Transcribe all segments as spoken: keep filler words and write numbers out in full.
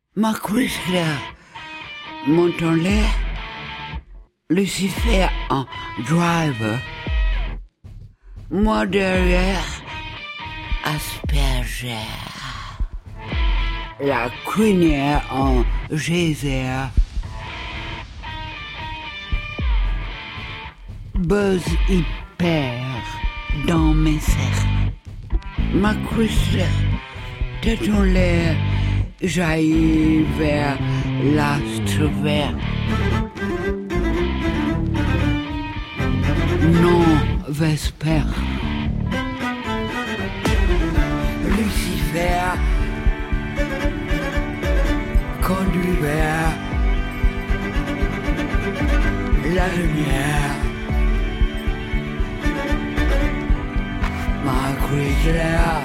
Ma Chrysler, Montanlais, Lucifer en driver. Moi derrière, Asperger. La crinière en geyser. Buzz hyper dans mes cercles. Ma Chrysler, tête en l'air, jaillit vers l'astre vert. Non, Vesper. Lucifer conduit vers la lumière. Ma Chrysler.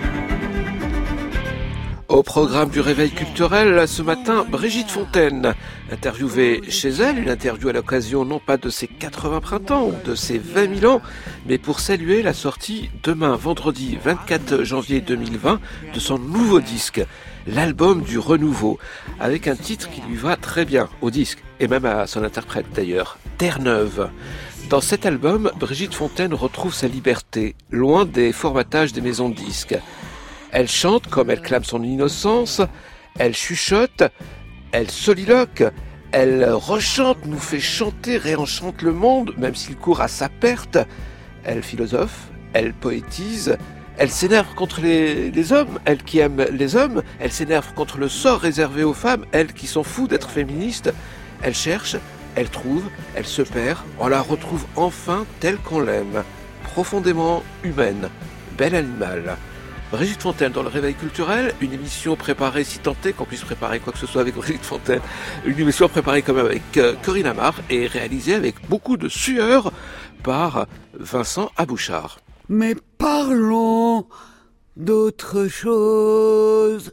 Au programme du Réveil culturel, ce matin, Brigitte Fontaine, interviewée chez elle, une interview à l'occasion non pas de ses quatre-vingts printemps ou de ses vingt mille ans, mais pour saluer la sortie demain, vendredi vingt-quatre janvier deux mille vingt, de son nouveau disque, l'album du renouveau, avec un titre qui lui va très bien au disque, et même à son interprète d'ailleurs, Terre-Neuve. Dans cet album, Brigitte Fontaine retrouve sa liberté, loin des formatages des maisons de disques. Elle chante comme elle clame son innocence, elle chuchote, elle soliloque, elle rechante, nous fait chanter, réenchante le monde, même s'il court à sa perte. Elle philosophe, elle poétise, elle s'énerve contre les, les hommes, elle qui aime les hommes, elle s'énerve contre le sort réservé aux femmes, elle qui s'en fout d'être féministe. Elle cherche, elle trouve, elle se perd, on la retrouve enfin telle qu'on l'aime, profondément humaine, bel animal. Brigitte Fontaine dans le Réveil culturel, une émission préparée, si tant est qu'on puisse préparer quoi que ce soit avec Brigitte Fontaine, une émission préparée comme avec euh, Corinne Amar et réalisée avec beaucoup de sueur par Vincent Abouchard. Mais parlons d'autre chose.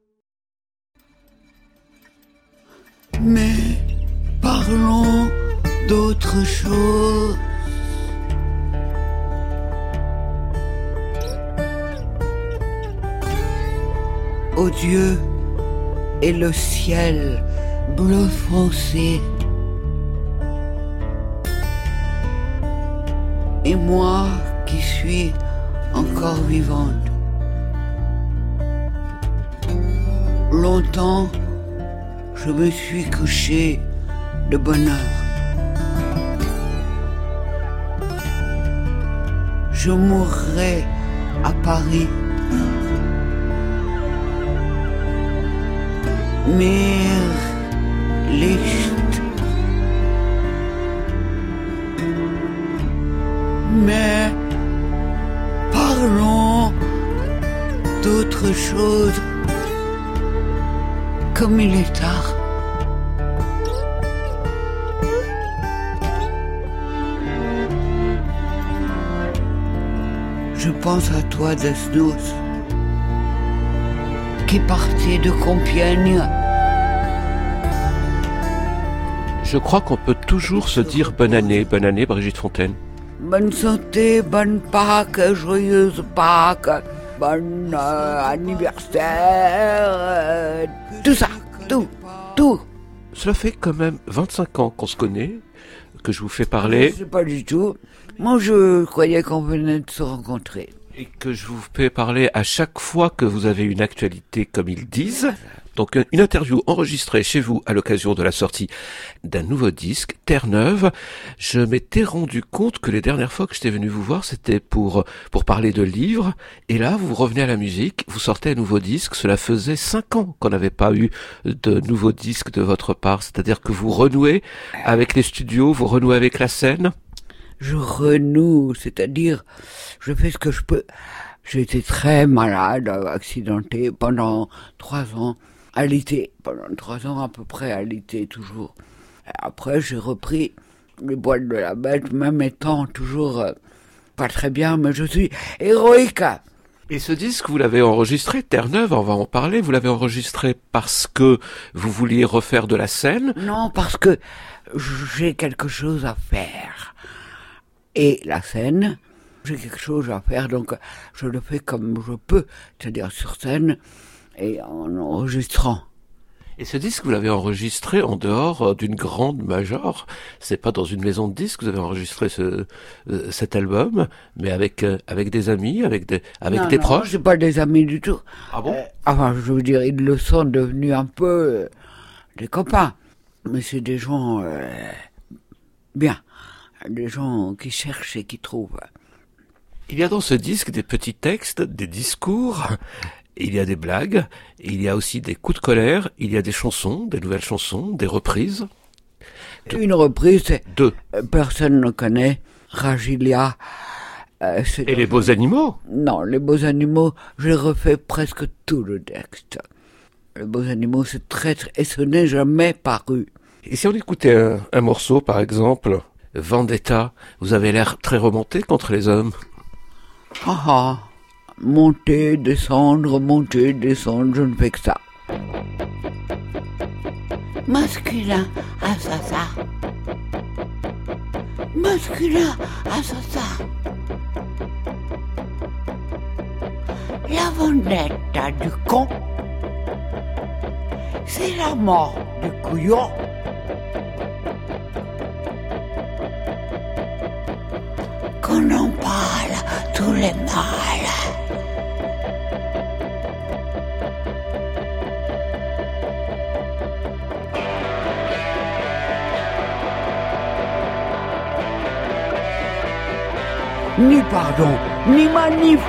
Mais parlons d'autre chose. Ô Dieu et le ciel bleu foncé, et moi qui suis encore vivante. Longtemps, je me suis couchée de bonne heure. Je mourrai à Paris. Mir Licht. Mais parlons d'autre chose. Comme il est tard. Je pense à toi, Desnos, qui partait de Compiègne. Je crois qu'on peut toujours se dire bonne année, bonne année Brigitte Fontaine. Bonne santé, bonne Pâques, joyeuse Pâques, bon euh, anniversaire, euh, tout ça, tout, tout. Cela fait quand même vingt-cinq ans qu'on se connaît, que je vous fais parler. Je sais pas du tout. Moi, je croyais qu'on venait de se rencontrer. Et que je vous fais parler à chaque fois que vous avez une actualité, comme ils disent. Donc une interview enregistrée chez vous à l'occasion de la sortie d'un nouveau disque, Terre-Neuve. Je m'étais rendu compte que les dernières fois que j'étais venu vous voir, c'était pour pour parler de livres. Et là, vous revenez à la musique, vous sortez un nouveau disque. Cela faisait cinq ans qu'on n'avait pas eu de nouveau disque de votre part. C'est-à-dire que vous renouez avec les studios, vous renouez avec la scène. Je renoue, c'est-à-dire, je fais ce que je peux. J'ai été très malade, accidenté pendant trois ans. À l'été, pendant trois ans à peu près, à l'été toujours. Et après, j'ai repris les boîtes de la bête, même étant toujours euh, pas très bien, mais je suis héroïque. Et ce disque, vous l'avez enregistré, Terre-Neuve, on va en parler, vous l'avez enregistré parce que vous vouliez refaire de la scène? Non, parce que j'ai quelque chose à faire. Et la scène, j'ai quelque chose à faire, donc je le fais comme je peux, c'est-à-dire sur scène, et en enregistrant. Et ce disque, vous l'avez enregistré en dehors d'une grande major. C'est pas dans une maison de disques que vous avez enregistré ce, euh, cet album, mais avec euh, avec des amis, avec des avec non, des non, proches. C'est pas des amis du tout. Ah bon? Euh, enfin, je veux dire, ils le sont devenus un peu euh, des copains. Mais c'est des gens euh, bien, des gens qui cherchent et qui trouvent. Il y a dans ce disque des petits textes, des discours. Il y a des blagues, il y a aussi des coups de colère, il y a des chansons, des nouvelles chansons, des reprises. Une reprise, c'est Deux. Personne ne connaît, Ragilia. Euh, Et les beaux animaux? Non, les beaux animaux, j'ai refait presque tout le texte. Les beaux animaux, c'est très, très... Et ce n'est jamais paru. Et si on écoutait un, un morceau, par exemple, Vendetta, vous avez l'air très remonté contre les hommes. Ah ah. Monter, descendre, monter, descendre, je ne fais que ça. Masculin, assassin. Masculin, assassin. La vendetta du con, c'est la mort du couillon. Qu'on en parle tous les mâles. Ni pardon, ni manif.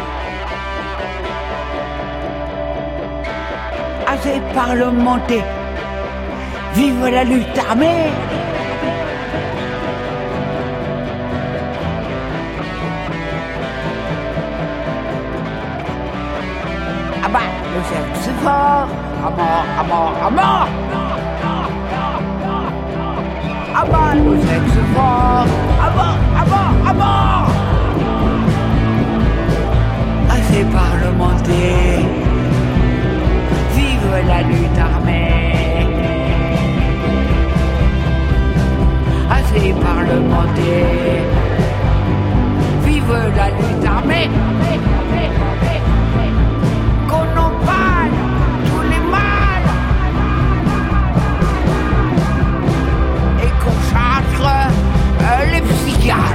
Assez parlementé. Vive la lutte armée. Ah bah, le sexe fort. À mort, à mort, à mort. Ah bah, le sexe fort. À mort, à mort, à mort. Assez parlementé, vive la lutte armée. Assez parlementé, vive la lutte armée. Qu'on en parle tous les mâles et qu'on charge euh, les psychiatres.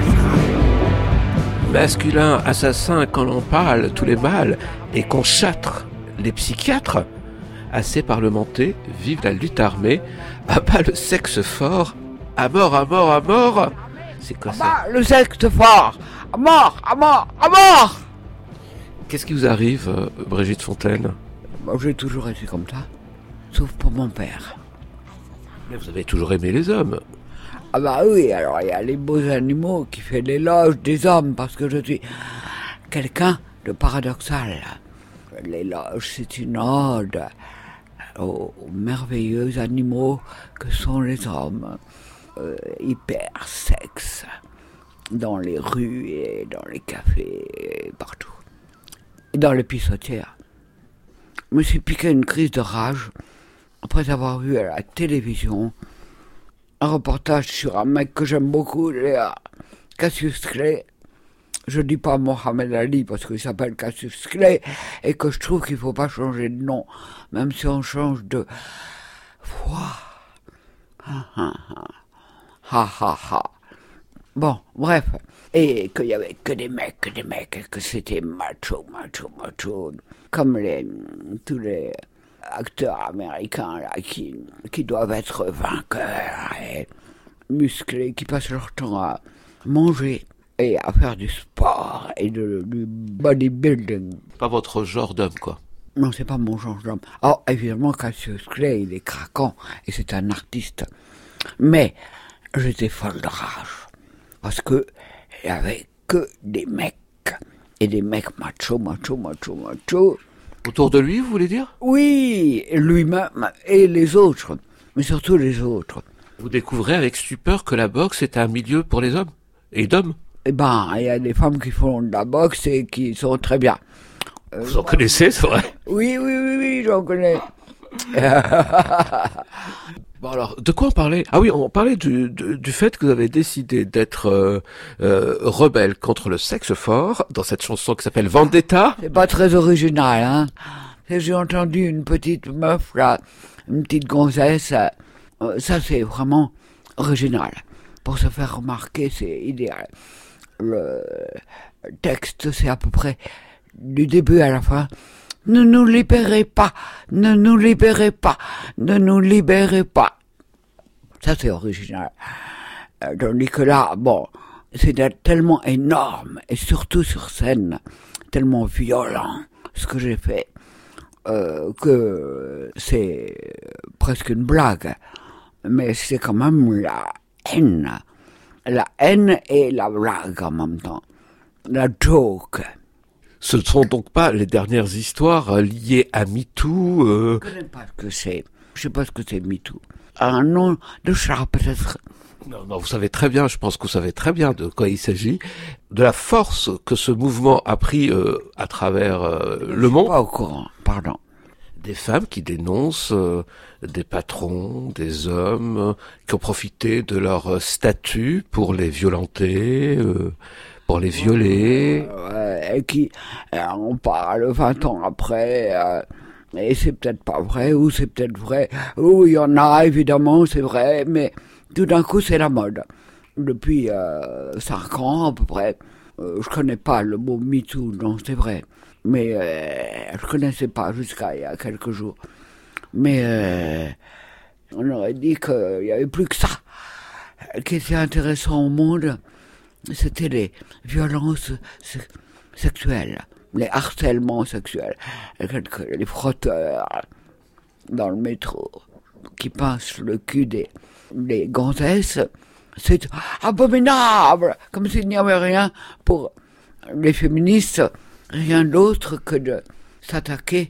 Masculin, assassin, quand l'on parle, tous les mâles, et qu'on châtre les psychiatres, assez parlementé, vive la lutte armée, à bas le sexe fort, à mort, à mort, à mort. C'est quoi ça? Ah bah, le sexe fort, à mort, à mort, à mort. Qu'est-ce qui vous arrive, euh, Brigitte Fontaine? Moi, j'ai toujours été comme ça, sauf pour mon père. Mais vous avez toujours aimé les hommes. Ah bah oui, alors il y a les beaux animaux qui fait l'éloge des hommes, parce que je suis quelqu'un de paradoxal. L'éloge, c'est une ode aux, aux merveilleux animaux que sont les hommes, euh, hyper sexe, dans les rues et dans les cafés, et partout. Et dans les pissotières. Je me suis piqué une crise de rage après avoir vu à la télévision un reportage sur un mec que j'aime beaucoup, Cassius Clay. Je dis pas Mohamed Ali parce qu'il s'appelle Cassius Clay et que je trouve qu'il faut pas changer de nom, même si on change de voix. Ha ha ha. Ha ha ha. Bon, bref. Et qu'il y avait que des mecs, que des mecs, et que c'était macho, macho, macho. Comme les, tous les acteurs américains là, qui, qui doivent être vainqueurs et musclés, qui passent leur temps à manger et à faire du sport et de, du bodybuilding. Pas votre genre d'homme, quoi. Non, c'est pas mon genre d'homme. Oh, évidemment, Cassius Clay, il est craquant et c'est un artiste. Mais j'étais folle de rage parce que il y avait que des mecs et des mecs macho, macho, macho, macho. Autour de lui, vous voulez dire? Oui, lui-même et les autres, mais surtout les autres. Vous découvrez avec stupeur que la boxe est un milieu pour les hommes et d'hommes? Eh ben, il y a des femmes qui font de la boxe et qui sont très bien. Euh, vous en connaissez, c'est vrai? Oui, oui, oui, oui, j'en connais. Bon alors, de quoi on parlait? Ah oui, on parlait du, du, du fait que vous avez décidé d'être euh, euh, rebelle contre le sexe fort dans cette chanson qui s'appelle Vendetta. C'est pas très original, hein. J'ai entendu une petite meuf, là, une petite gonzesse, euh, ça c'est vraiment original. Pour se faire remarquer, c'est idéal. Le texte, c'est à peu près du début à la fin. Ne nous libérez pas, ne nous libérez pas, ne nous libérez pas. Ça c'est original. Euh, tandis que là, bon, c'est tellement énorme, et surtout sur scène, tellement violent, ce que j'ai fait, euh, que c'est presque une blague. Mais c'est quand même la haine. La haine et la blague en même temps. La joke. Ce ne sont donc pas les dernières histoires liées à MeToo euh... Je ne connais pas ce que c'est. Je ne sais pas ce que c'est MeToo. Un nom de chat peut-être. Non, non, vous savez très bien, je pense que vous savez très bien de quoi il s'agit, de la force que ce mouvement a pris euh, à travers euh, le monde. Je suis pas au courant, pardon. Des femmes qui dénoncent euh, des patrons, des hommes euh, qui ont profité de leur statut pour les violenter, euh, pour les violer. Euh, et qui, euh, on parle vingt ans après, euh, et c'est peut-être pas vrai, ou c'est peut-être vrai, ou il y en a évidemment, c'est vrai, mais tout d'un coup c'est la mode. Depuis euh, cinq ans à peu près, euh, je connais pas le mot MeToo, non c'est vrai. Mais euh, je connaissais pas jusqu'à il y a quelques jours. Mais euh, on aurait dit qu'il y avait plus que ça qui était intéressant au monde. C'était les violences se- sexuelles, les harcèlements sexuels, les frotteurs dans le métro qui pincent le cul des, des gonzesses. C'est abominable, comme s'il n'y avait rien pour les féministes. Rien d'autre que de s'attaquer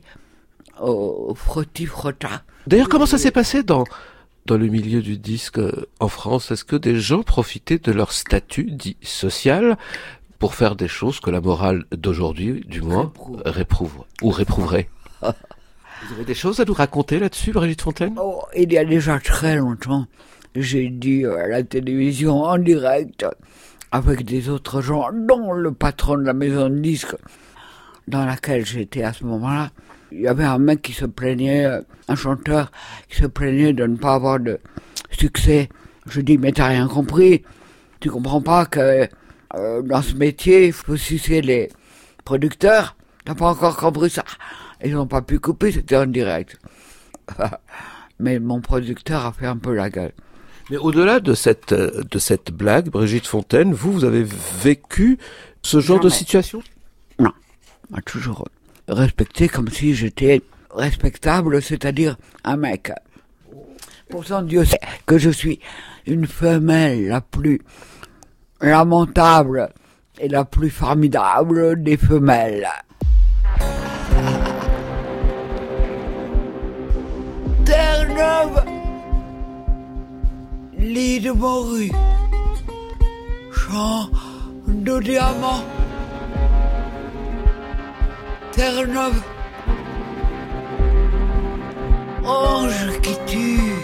au frotti-frotta. D'ailleurs, comment ça s'est passé dans, dans le milieu du disque euh, en France? Est-ce que des gens profitaient de leur statut dit social pour faire des choses que la morale d'aujourd'hui, du moins, Réprouve. réprouve ou réprouverait? Vous avez des choses à nous raconter là-dessus, Brigitte Fontaine? Oh, il y a déjà très longtemps, j'ai dit à la télévision en direct avec des autres gens, dont le patron de la maison de disques dans laquelle j'étais à ce moment-là. Il y avait un mec qui se plaignait, un chanteur qui se plaignait de ne pas avoir de succès. Je dis, mais t'as rien compris. Tu comprends pas que euh, dans ce métier, il faut sucer les producteurs. T'as pas encore compris ça. Ils n'ont pas pu couper, c'était en direct. Mais mon producteur a fait un peu la gueule. Mais au-delà de cette, de cette blague, Brigitte Fontaine, vous, vous avez vécu ce genre Jamais. de situation? Non, m'a toujours respecté comme si j'étais respectable, c'est-à-dire un mec. Pourtant, Dieu sait que je suis une femelle la plus lamentable et la plus formidable des femelles. Terre-Neuve, lit de morue, champ de diamants. Terre-Neuve, ange qui tue,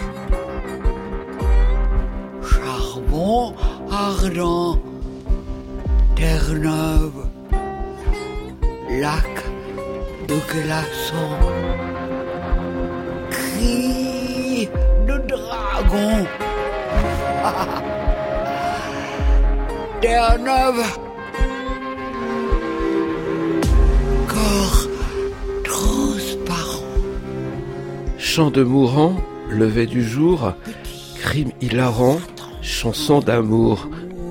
charbon ardent. Terre-Neuve, lac de glaçons, cri de dragon. Terre-Neuve, corps transparent. Chant de mourant, lever du jour, crime hilarant, chanson d'amour.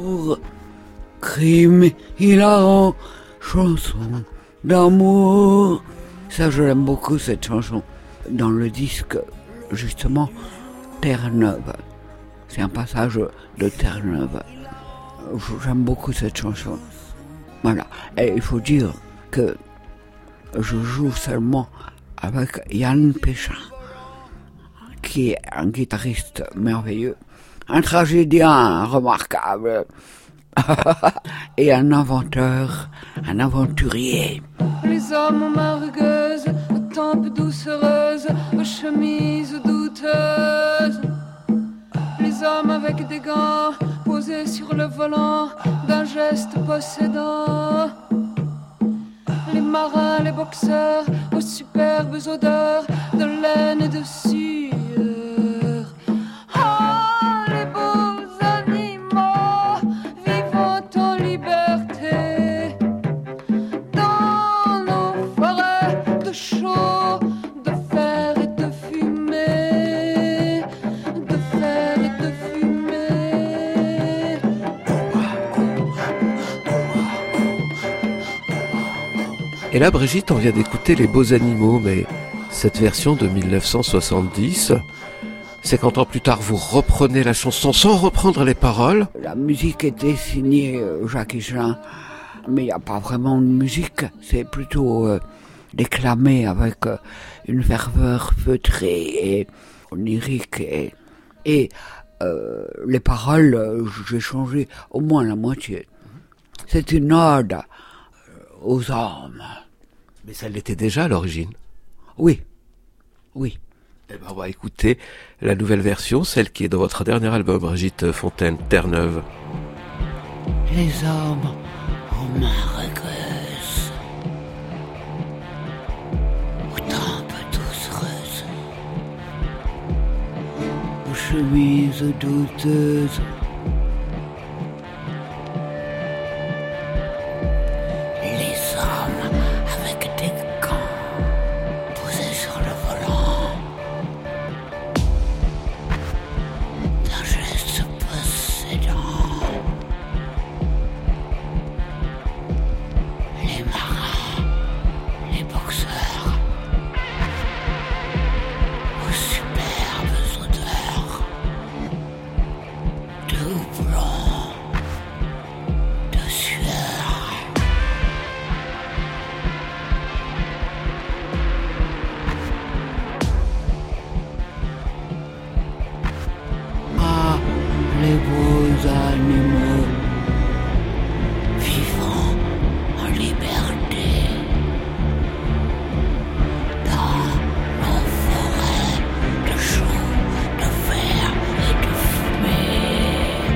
Crime hilarant, chanson d'amour. Ça, je l'aime beaucoup, cette chanson. Dans le disque, justement, Terre-Neuve. C'est un passage de Terre-Neuve. J'aime beaucoup cette chanson. Voilà. Et il faut dire que je joue seulement avec Yann Péchin, qui est un guitariste merveilleux, un tragédien remarquable, et un inventeur, un aventurier. Les hommes aux mains rugueuses, aux tempes doucereuses, aux chemises douteuses. Les hommes avec des gants, posés sur le volant d'un geste possédant. Les marins, les boxeurs, aux superbes odeurs de laine et de sueur. Ah, les beaux animaux vivant en liberté dans nos forêts de chaux, de fer et de fumée, de fer et de fumée. Et là, Brigitte, on vient d'écouter Les Beaux Animaux, mais cette version de dix-neuf cent soixante-dix, cinquante ans plus tard, vous reprenez la chanson sans reprendre les paroles. La musique était signée Jacques Higelin, mais il n'y a pas vraiment de musique, c'est plutôt euh, déclamé avec euh, une ferveur feutrée et onirique. Et, et euh, les paroles, euh, j'ai changé au moins la moitié. C'est une ode aux hommes. Mais ça l'était déjà à l'origine. Oui, oui. Eh ben, on va écouter la nouvelle version, celle qui est dans votre dernier album, Brigitte Fontaine, Terre-Neuve. Les hommes aux margueuses, aux tempes doucereuses, aux chemises douteuses, les hommes avec des gants posés sur le volant, d'un geste possédant. Les marins, les boxeurs, aux superbes odeurs de houblon, de sueur. Ah, les beaux animaux vivant en liberté dans nos forêts de chaux, de fer et de fumée.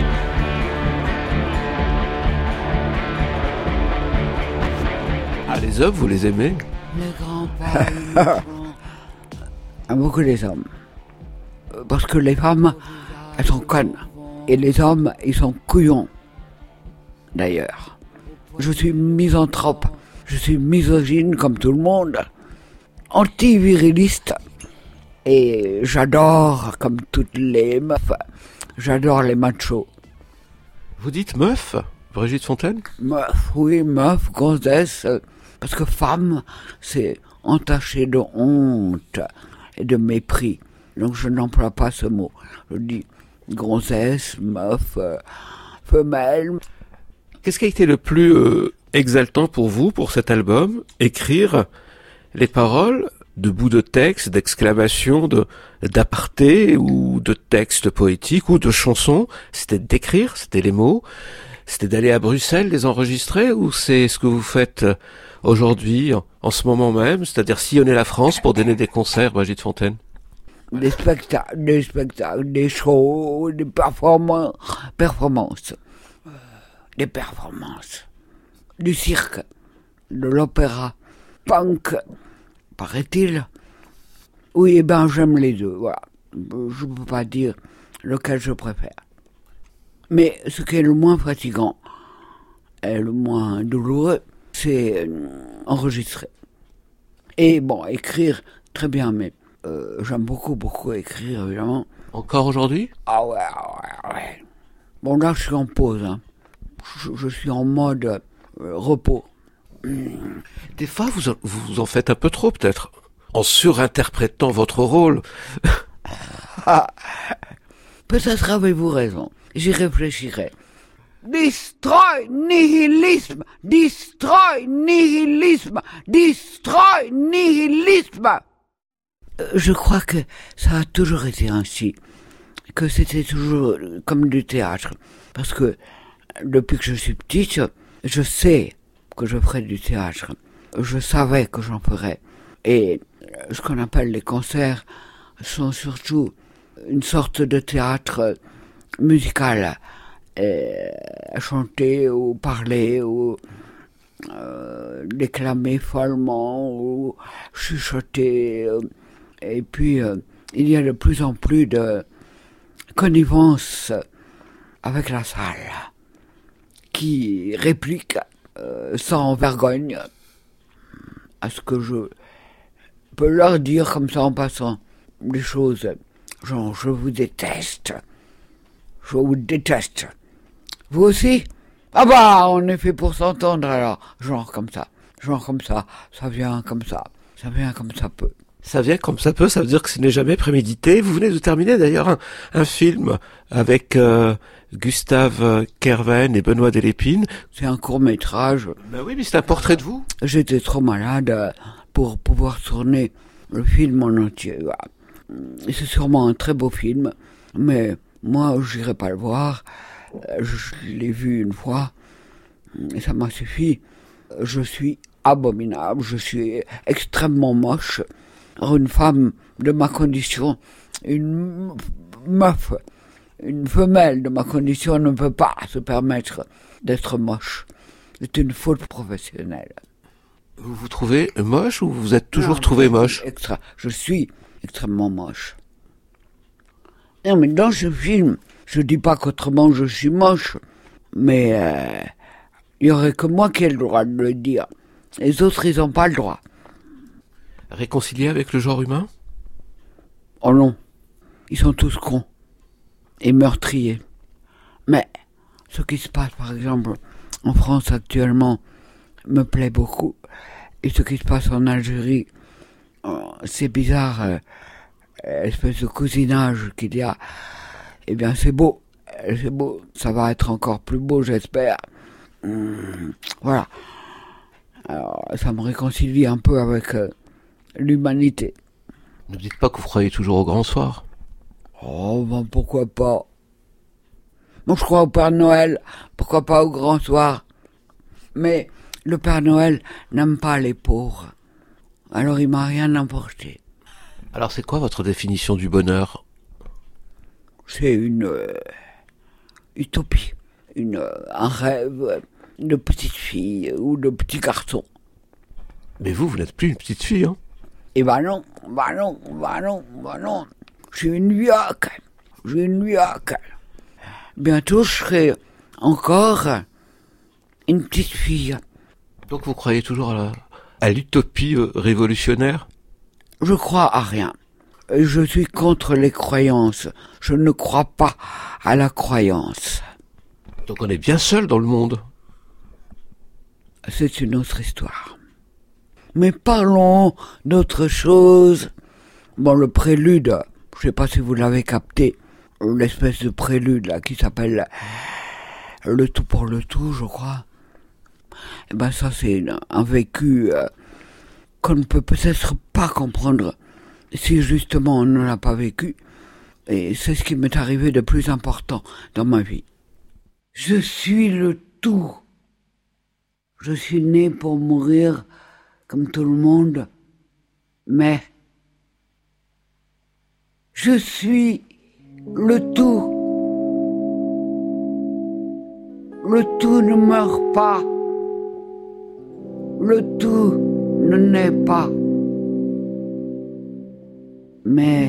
Ah, les hommes, vous les aimez? Les grands pas à beaucoup les hommes. Euh, Parce que les femmes, elles sont connes. Et les hommes, ils sont couillons. D'ailleurs. Je suis misanthrope. Je suis misogyne comme tout le monde. Anti-viriliste. Et j'adore, comme toutes les meufs, j'adore les machos. Vous dites meuf, Brigitte Fontaine? Meuf, oui, meuf, gonzesse. Parce que femme, c'est entaché de honte et de mépris. Donc je n'emploie pas ce mot. Je dis gonzesse, meuf, euh, femelle. Qu'est-ce qui a été le plus euh, exaltant pour vous, pour cet album? Écrire les paroles de bouts de texte, d'exclamations, de, d'apartés ou de textes poétiques ou de chansons? C'était d'écrire, c'était les mots? C'était d'aller à Bruxelles les enregistrer, ou c'est ce que vous faites aujourd'hui, en, en ce moment même, c'est-à-dire sillonner la France pour donner des concerts, Brigitte Fontaine? Des spectacles, des spectacles, des shows, des performances, performances, des performances, du cirque, de l'opéra, punk, paraît-il. Oui, eh ben j'aime les deux, voilà. Je ne peux pas dire lequel je préfère. Mais ce qui est le moins fatigant et le moins douloureux, c'est enregistrer. Et bon, écrire, très bien, mais euh, j'aime beaucoup, beaucoup écrire, évidemment. Encore aujourd'hui? Ah ouais, ouais, ouais. Bon, là, je suis en pause, hein. Je, je suis en mode euh, repos. Des fois, vous en, vous en faites un peu trop, peut-être, en surinterprétant votre rôle. Peut-être avez-vous raison. J'y réfléchirai. Destroy nihilisme! Destroy nihilisme! Destroy nihilisme! Euh, Je crois que ça a toujours été ainsi. Que c'était toujours comme du théâtre. Parce que depuis que je suis petite, je sais que je ferai du théâtre. Je savais que j'en ferais. Et ce qu'on appelle les concerts sont surtout une sorte de théâtre musical, euh, à chanter ou parler ou euh, déclamer follement ou chuchoter. Euh, et puis, euh, il y a de plus en plus de connivence avec la salle qui réplique euh, sans vergogne à ce que je peux leur dire comme ça en passant des choses genre je vous déteste, je vous déteste. Vous aussi? Ah bah on est fait pour s'entendre alors, genre comme ça, genre comme ça, ça vient comme ça, ça vient comme ça peut. Ça vient comme ça peut, ça veut dire que ce n'est jamais prémédité. Vous venez de terminer d'ailleurs un, un film avec euh, Gustave Kerven et Benoît Delépine. C'est un court-métrage. Ben oui, mais c'est un portrait de vous. J'étais trop malade pour pouvoir tourner le film en entier. C'est sûrement un très beau film, mais moi, j'irai pas le voir. Je l'ai vu une fois et ça m'a suffi. Je suis abominable, je suis extrêmement moche. Une femme de ma condition, une meuf, une femelle de ma condition ne peut pas se permettre d'être moche. C'est une faute professionnelle. Vous vous trouvez moche ou vous êtes toujours non, trouvé moche? Extra, je suis extrêmement moche. Non, mais dans ce film, je dis pas qu'autrement je suis moche, mais euh, il y aurait que moi qui ai le droit de le dire. Les autres, ils n'ont pas le droit. Réconcilié avec le genre humain? Oh non, ils sont tous cons et meurtriers. Mais ce qui se passe, par exemple, en France actuellement, me plaît beaucoup. Et ce qui se passe en Algérie, euh, c'est bizarre, euh, espèce de cousinage qu'il y a. Eh bien, c'est beau, c'est beau. Ça va être encore plus beau, j'espère. Hum, voilà. Alors, ça me réconcilie un peu avec euh, l'humanité. Ne dites pas que vous croyez toujours au grand soir. Oh, ben pourquoi pas. Moi, je crois au Père Noël. Pourquoi pas au grand soir. Mais le Père Noël n'aime pas les pauvres. Alors, il m'a rien apporté. Alors, c'est quoi votre définition du bonheur? C'est une euh, utopie, une, euh, un rêve de petite fille ou de petit garçon. Mais vous, vous n'êtes plus une petite fille, hein? Eh ben non, ben non, ben non, ben non. Je suis une vieille, je suis une vieille. Bientôt, je serai encore une petite fille. Donc vous croyez toujours à, la, à l'utopie euh, révolutionnaire? Je crois à rien. Je suis contre les croyances. Je ne crois pas à la croyance. Donc on est bien seul dans le monde. C'est une autre histoire. Mais parlons d'autre chose. Bon, le prélude, je sais pas si vous l'avez capté, l'espèce de prélude là qui s'appelle Le tout pour le tout, je crois. Eh ben ça, c'est un vécu euh, qu'on ne peut peut-être pas comprendre si justement on ne l'a pas vécu. Et c'est ce qui m'est arrivé de plus important dans ma vie. Je suis le tout. Je suis né pour mourir comme tout le monde, mais je suis le tout. Le tout ne meurt pas. Le tout ne naît pas. Mais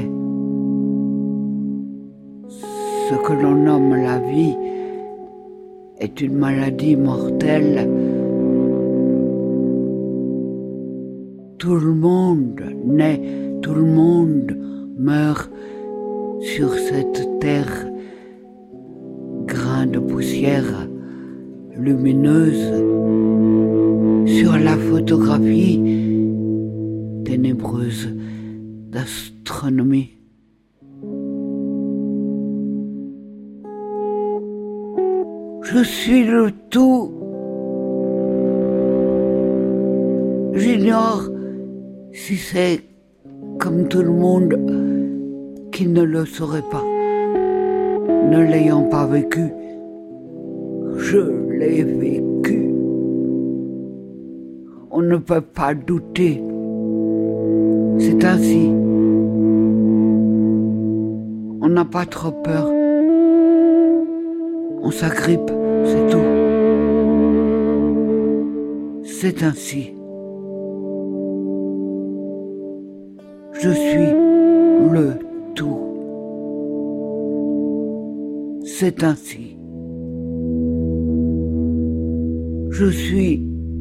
ce que l'on nomme la vie est une maladie mortelle. Tout le monde naît, tout le monde meurt sur cette terre, grain de poussière lumineuse, sur la photographie ténébreuse d'astronomie. Je suis le tout. J'ignore si c'est comme tout le monde qui ne le saurait pas. Ne l'ayant pas vécu, je l'ai vécu. On ne peut pas douter. C'est ainsi. On n'a pas trop peur. On s'agrippe, c'est tout. C'est ainsi. Je suis le tout. C'est ainsi. Je suis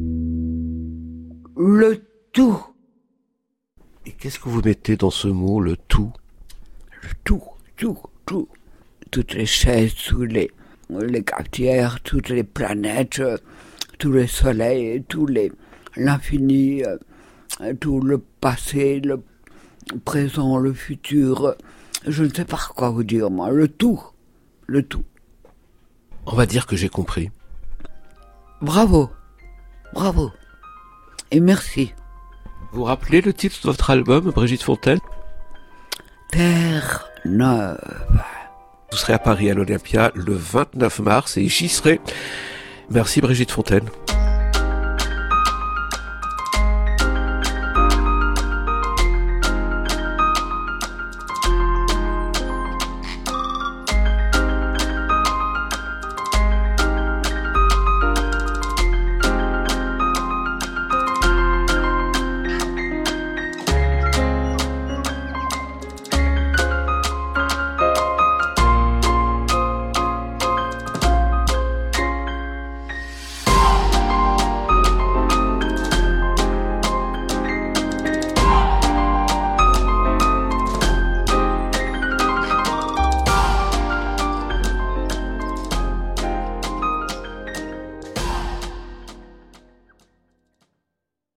le tout. Et qu'est-ce que vous mettez dans ce mot, le tout? Le tout, tout, tout. Toutes les chaises, tous les, les cafetières, toutes les planètes, euh, tous les soleils, tous les, l'infini, euh, tout le passé, le présent, le futur. Je ne sais pas quoi vous dire, moi. Le tout. Le tout. On va dire que j'ai compris. Bravo. Bravo. Et merci. Vous rappelez le titre de votre album, Brigitte Fontaine? Terre neuve. Vous serez à Paris à l'Olympia le vingt-neuf mars et j'y serai. Merci Brigitte Fontaine.